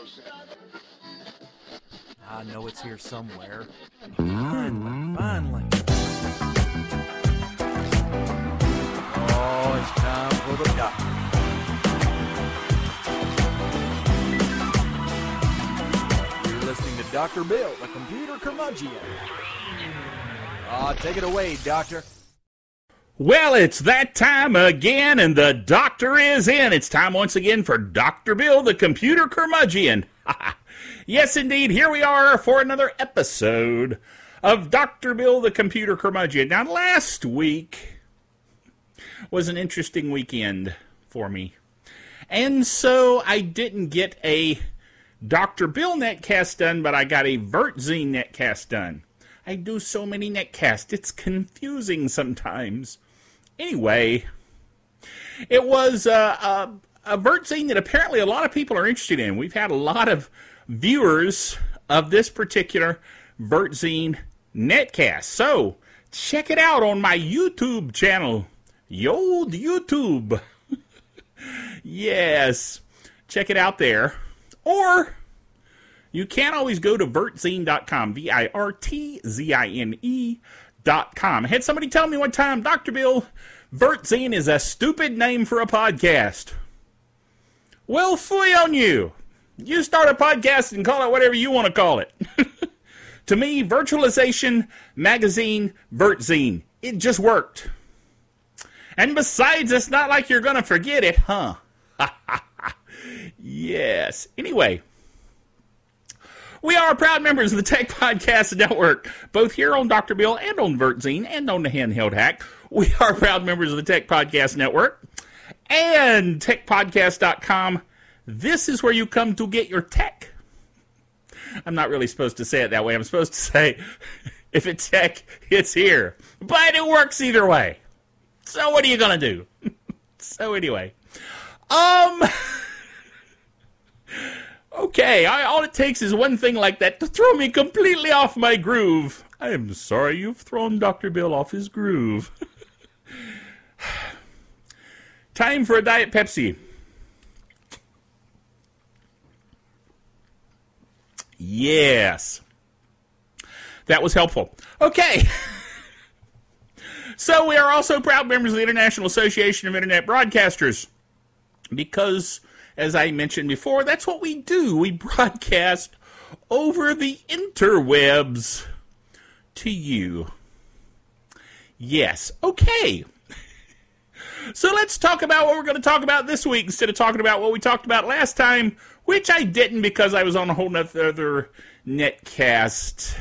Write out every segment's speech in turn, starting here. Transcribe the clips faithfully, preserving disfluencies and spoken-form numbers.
I know it's here somewhere. Finally, finally. Oh, it's time for the doctor. You're listening to Doctor Bill, the computer curmudgeon. Ah, take it away, Doctor. Well, it's that time again, and the doctor is in. It's time once again for Doctor Bill, the computer curmudgeon. Yes, indeed, here we are for another episode of Doctor Bill, the computer curmudgeon. Now, last week was an interesting weekend for me, and so I didn't get a Doctor Bill netcast done, but I got a VertZine netcast done. I do so many netcasts, it's confusing sometimes. Anyway, it was uh, a, a VertZine that apparently a lot of people are interested in. We've had a lot of viewers of this particular VertZine netcast. So, check it out on my YouTube channel. Yo, YouTube. Yes, check it out there. Or you can always go to vertzine dot com, V I R T Z I N E dot com. I had somebody tell me one time, Doctor Bill, VertZine is a stupid name for a podcast. Well, fooey on you. You start a podcast and call it whatever you want to call it. To me, Virtualization Magazine VertZine. It just worked. And besides, it's not like you're going to forget it, huh? Yes. Anyway, we are proud members of the Tech Podcast Network, both here on Doctor Bill and on VertZine and on the Handheld Hack. We are proud members of the Tech Podcast Network and tech podcast dot com. This is where you come to get your tech. I'm not really supposed to say it that way. I'm supposed to say, if it's tech, it's here. But it works either way. So what are you going to do? So anyway. Um... Okay, I, all it takes is one thing like that to throw me completely off my groove. I am sorry you've thrown Doctor Bill off his groove. Time for a Diet Pepsi. Yes. That was helpful. Okay. So we are also proud members of the International Association of Internet Broadcasters. Because, as I mentioned before, that's what we do. We broadcast over the interwebs to you. Yes. Okay. So let's talk about what we're going to talk about this week instead of talking about what we talked about last time, which I didn't because I was on a whole other netcast.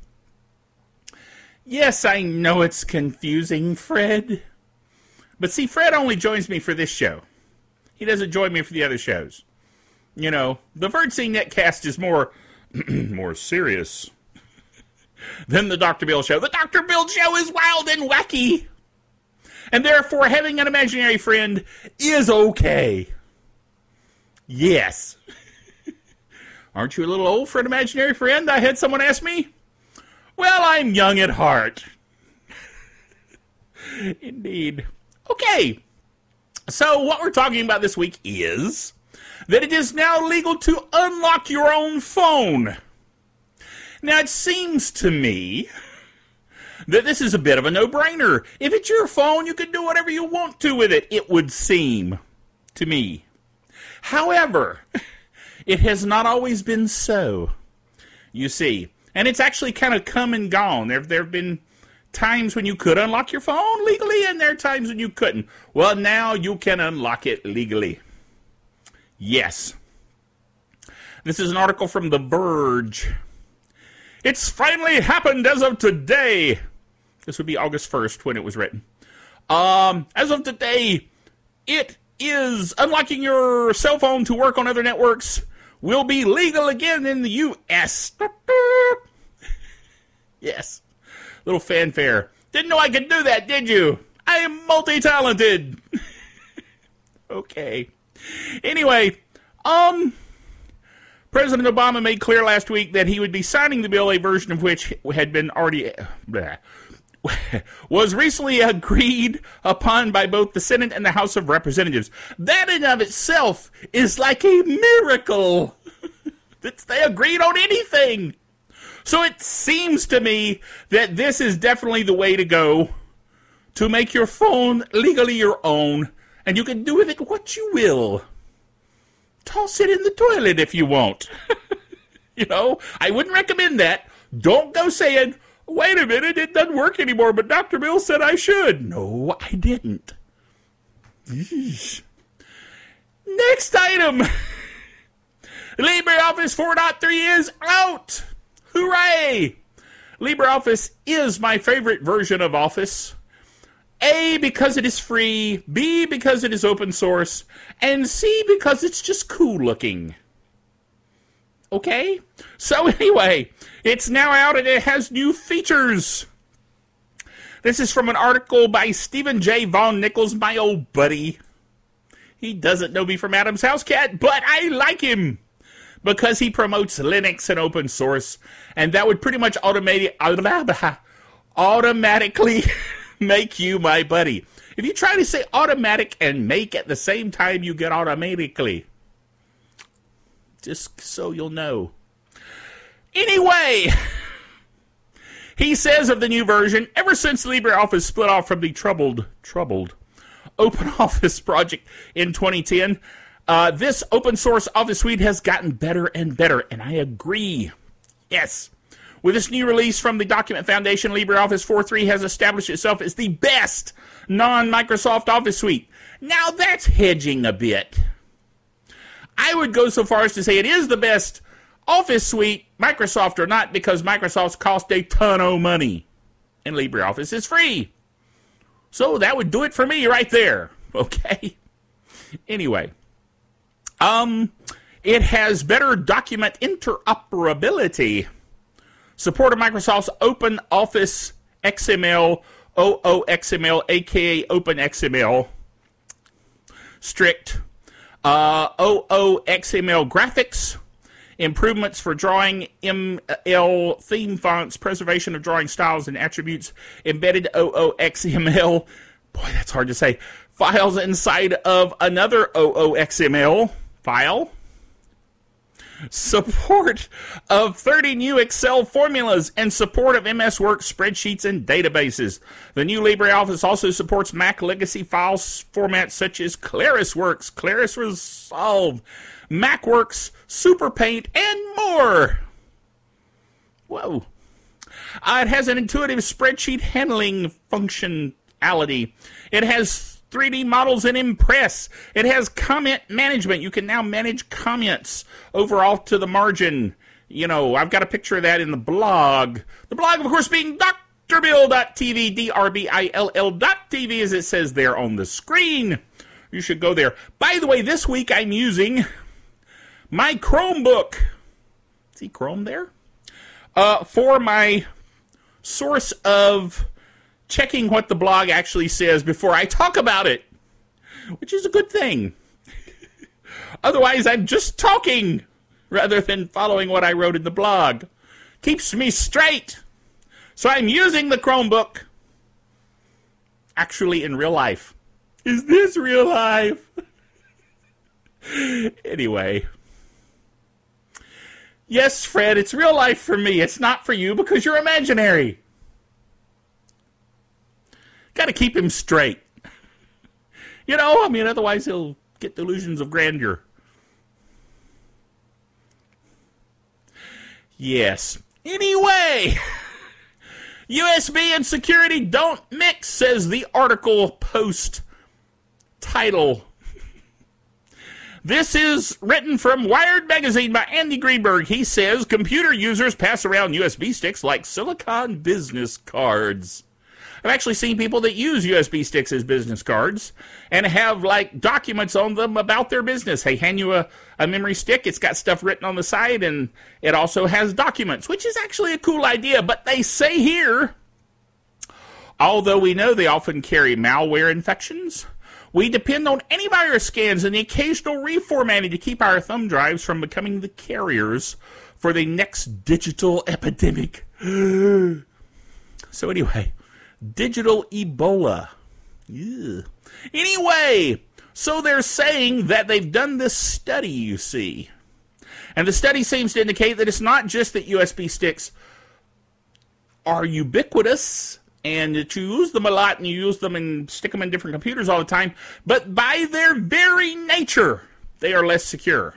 Yes, I know it's confusing, Fred. But see, Fred only joins me for this show. He doesn't join me for the other shows. You know, the VertZine netcast is more, more serious than the Doctor Bill show. The Doctor Bill show is wild and wacky. And therefore, having an imaginary friend is okay. Yes. Aren't you a little old for an imaginary friend? I had someone ask me. Well, I'm young at heart. Indeed. Okay. So what we're talking about this week is that it is now legal to unlock your own phone. Now, it seems to me that this is a bit of a no-brainer. If it's your phone, you can do whatever you want to with it, it would seem to me. However, it has not always been so, you see. And it's actually kind of come and gone. There, there have been times when you could unlock your phone legally, and there are times when you couldn't. Well, now you can unlock it legally. Yes. This is an article from The Verge. It's finally happened as of today. This would be August first when it was written. Um, as of today, it is unlocking your cell phone to work on other networks will be legal again in the U S Yes. Little fanfare. Didn't know I could do that, did you? I am multi-talented. Okay. Anyway, um, President Obama made clear last week that he would be signing the bill, a version of which had been already bleh, was recently agreed upon by both the Senate and the House of Representatives. That in of itself is like a miracle. that they agreed on anything. So it seems to me that this is definitely the way to go to make your phone legally your own, and you can do with it what you will. Toss it in the toilet if you want. You know, I wouldn't recommend that. Don't go saying, wait a minute, it doesn't work anymore, but Doctor Bill said I should. No, I didn't. Eesh. Next item. LibreOffice four point three is out. Hooray! LibreOffice is my favorite version of Office. A, because it is free. B, because it is open source. And C, because it's just cool looking. Okay? So anyway, it's now out and it has new features. This is from an article by Stephen J. Von Nichols, my old buddy. He doesn't know me from Adam's House Cat, but I like him because he promotes Linux and open source, and that would pretty much automate, automatically make you my buddy. If you try to say automatic and make at the same time, you get automatically. Just so you'll know. Anyway, he says of the new version, ever since LibreOffice split off from the troubled, troubled OpenOffice project in twenty ten, uh, this open source Office suite has gotten better and better, and I agree. Yes. With this new release from the Document Foundation, LibreOffice four point three has established itself as the best non-Microsoft Office suite. Now that's hedging a bit. I would go so far as to say it is the best Office suite, Microsoft or not, because Microsoft's cost a ton of money, and LibreOffice is free. So that would do it for me right there. Okay? Anyway. Um, it has better document interoperability. Support of Microsoft's Open Office X M L, O O X M L, aka Open X M L. Strict. Uh, O O X M L graphics. Improvements for drawing M L theme fonts, preservation of drawing styles and attributes, embedded O O X M L, boy, that's hard to say, files inside of another O O X M L file, support of thirty new Excel formulas, and support of M S Work spreadsheets and databases. The new LibreOffice also supports Mac legacy file formats such as ClarisWorks, Claris Resolve, MacWorks, SuperPaint, and more. Whoa. Uh, it has an intuitive spreadsheet handling functionality. It has three D models in Impress. It has comment management. You can now manage comments over off to the margin. You know, I've got a picture of that in the blog. The blog, of course, being D R bill dot T V, D R B I L L dot T V, as it says there on the screen. You should go there. By the way, this week I'm using my Chromebook. See Chrome there? Uh, for my source of checking what the blog actually says before I talk about it, which is a good thing. Otherwise, I'm just talking rather than following what I wrote in the blog. Keeps me straight. So I'm using the Chromebook actually in real life. Is this real life? Anyway. Yes, Fred, it's real life for me. It's not for you because you're imaginary. Got to keep him straight. You know, I mean, otherwise he'll get delusions of grandeur. Yes. Anyway, U S B and security don't mix, says the article post title. This is written from Wired Magazine by Andy Greenberg. He says, computer users pass around U S B sticks like silicon business cards. I've actually seen people that use U S B sticks as business cards and have, like, documents on them about their business. They hand you a, a memory stick. It's got stuff written on the side, and it also has documents, which is actually a cool idea. But they say here, although we know they often carry malware infections, we depend on antivirus scans and the occasional reformatting to keep our thumb drives from becoming the carriers for the next digital epidemic. So anyway, digital Ebola. Ew. Anyway, so they're saying that they've done this study, you see. And the study seems to indicate that it's not just that U S B sticks are ubiquitous and that you use them a lot and you use them and stick them in different computers all the time, but by their very nature, they are less secure.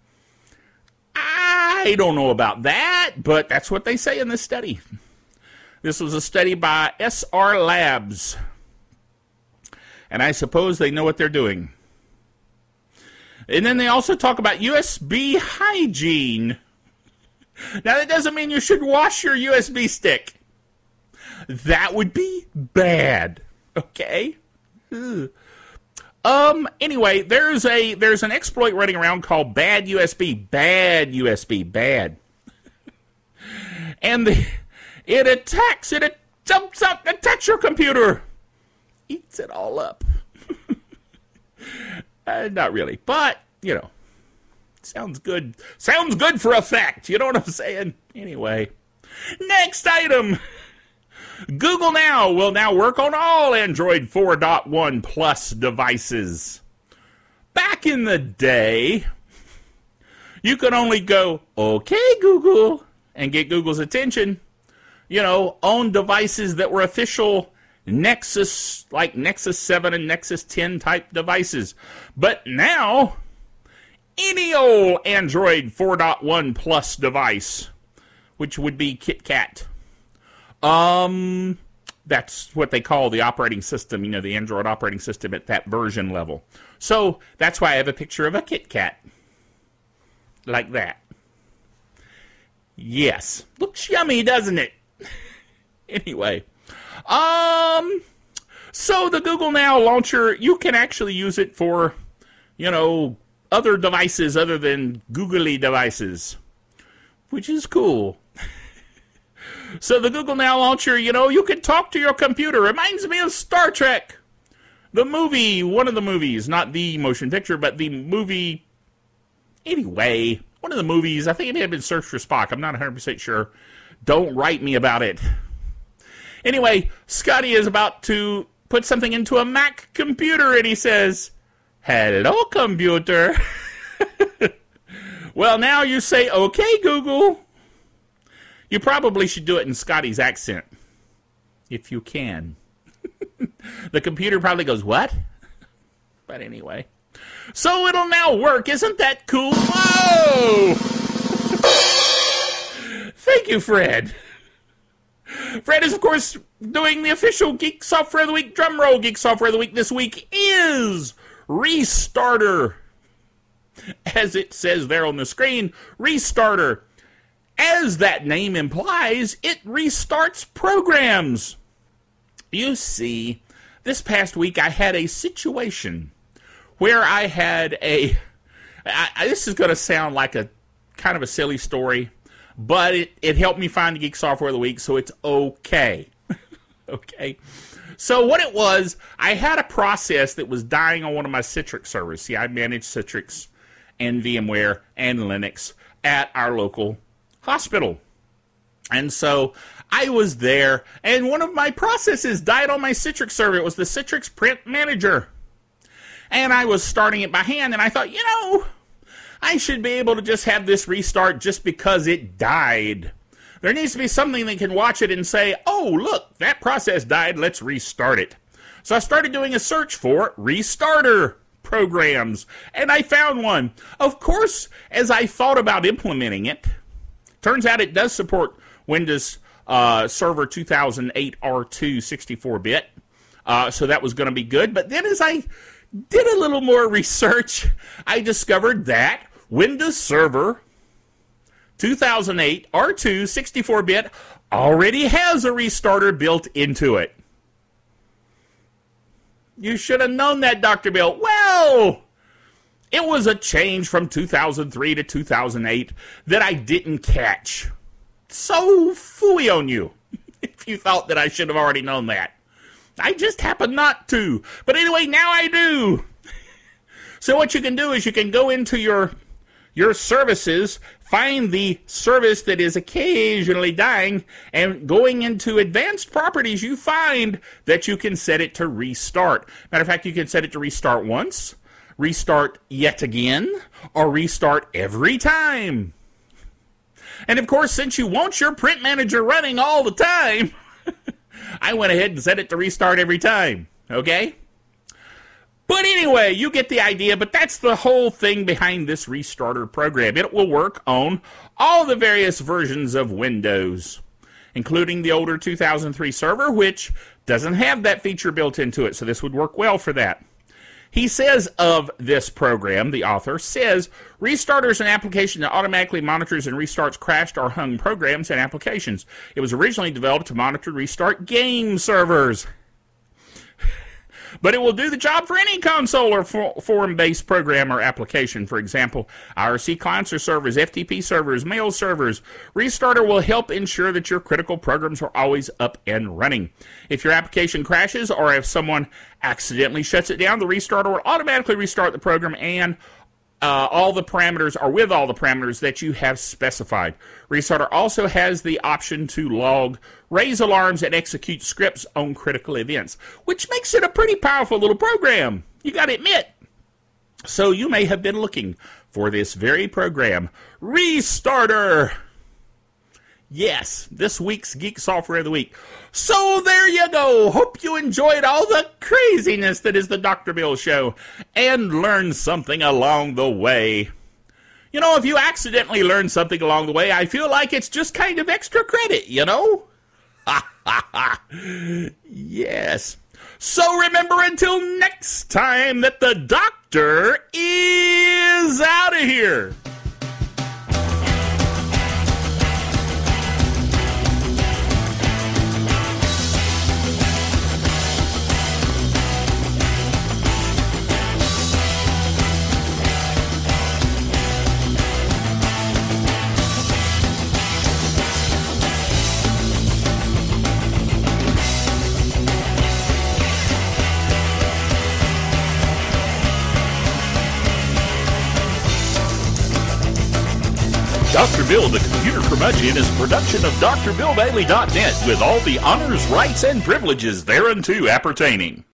I don't know about that, but that's what they say in this study. This was a study by S R Labs, and I suppose they know what they're doing. And then they also talk about U S B hygiene. Now, that doesn't mean you should wash your U S B stick. That would be bad. Okay? Ugh. Um, anyway, there's a there's an exploit running around called Bad U S B. Bad U S B. Bad. And the, it attacks, it, it jumps up, attacks your computer. Eats it all up. uh, not really, but, you know, sounds good. Sounds good for effect. You know what I'm saying? Anyway, next item. Google Now will now work on all Android four point one Plus devices. Back in the day, you could only go, okay, Google, and get Google's attention, you know, on devices that were official Nexus, like Nexus seven and Nexus ten type devices. But now, any old Android four point one Plus device, which would be KitKat, Um, that's what they call the operating system, you know, the Android operating system at that version level. So that's why I have a picture of a KitKat. Like that. Yes. Looks yummy, doesn't it? Anyway. Um, so the Google Now launcher, you can actually use it for, you know, other devices other than googly devices. Which is cool. So the Google Now launcher, you know, you can talk to your computer. Reminds me of Star Trek. The movie, one of the movies, not the motion picture, but the movie. Anyway, one of the movies, I think it may have been Search for Spock. I'm not one hundred percent sure. Don't write me about it. Anyway, Scotty is about to put something into a Mac computer, and he says, hello, computer. Well, now you say, okay, Google. You probably should do it in Scotty's accent, if you can. The computer probably goes, what? But anyway. So it'll now work. Isn't that cool? Whoa! Thank you, Fred. Fred is, of course, doing the official Geek Software of the Week drum roll. Geek Software of the Week this week is Restarter. As it says there on the screen, Restarter. As that name implies, it restarts programs. You see, this past week I had a situation where I had a... I, I, this is going to sound like a kind of a silly story, but it, it helped me find the Geek Software of the Week, so it's okay. Okay? So what it was, I had a process that was dying on one of my Citrix servers. See, I manage Citrix and VMware and Linux at our local hospital. And so I was there, and one of my processes died on my Citrix server. It was the Citrix Print Manager. And I was starting it by hand, and I thought, you know, I should be able to just have this restart just because it died. There needs to be something that can watch it and say, oh, look, that process died, let's restart it. So I started doing a search for restarter programs, and I found one. Of course, as I thought about implementing it, turns out it does support Windows uh, Server two thousand eight R two sixty-four bit, uh, so that was going to be good. But then as I did a little more research, I discovered that Windows Server two thousand eight R two sixty-four bit already has a restarter built into it. You should have known that, Doctor Bill. Well, it was a change from two thousand three to two thousand eight that I didn't catch. So phooey on you, if you thought that I should have already known that. I just happened not to. But anyway, now I do. So what you can do is you can go into your, your services, find the service that is occasionally dying, and going into advanced properties, you find that you can set it to restart. Matter of fact, you can set it to restart once, restart yet again, or restart every time. And of course, since you want your print manager running all the time, I went ahead and set it to restart every time, okay? But anyway, you get the idea, but that's the whole thing behind this restarter program. It will work on all the various versions of Windows, including the older two thousand three server, which doesn't have that feature built into it, so this would work well for that. He says of this program, the author says, Restarter is an application that automatically monitors and restarts crashed or hung programs and applications. It was originally developed to monitor and restart game servers. But it will do the job for any console or for forum-based program or application. For example, I R C clients or servers, F T P servers, mail servers. Restarter will help ensure that your critical programs are always up and running. If your application crashes or if someone accidentally shuts it down, the restarter will automatically restart the program and Uh, all the parameters, or with all the parameters that you have specified. Restarter also has the option to log, raise alarms, and execute scripts on critical events, which makes it a pretty powerful little program, you gotta admit. So you may have been looking for this very program, Restarter. Yes, this week's Geek Software of the Week. So there you go. Hope you enjoyed all the craziness that is the Doctor Bill Show and learned something along the way. You know, if you accidentally learn something along the way, I feel like it's just kind of extra credit, you know? Ha ha ha. Yes. So remember until next time that the Doctor is out of here. Doctor Bill, the Computer Curmudgeon, is a production of D R Bill Bailey dot net with all the honors, rights, and privileges thereunto appertaining.